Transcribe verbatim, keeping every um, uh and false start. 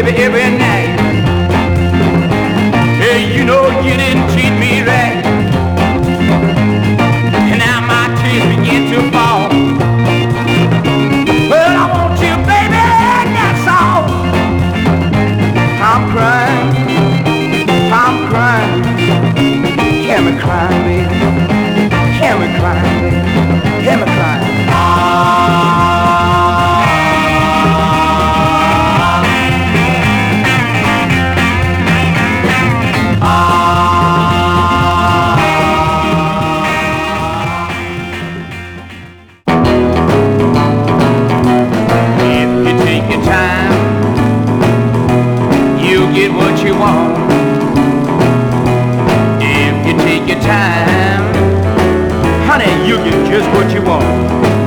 baby, every night. Hey, you know you didn't treat me right. And now my tears begin to fall. Well, I want you, baby, that's all. I'm crying, I'm crying. Hear me crying, baby. Hear me crying, baby. Hear me crying. Get what you want. If you take your time, honey, you get just what you want.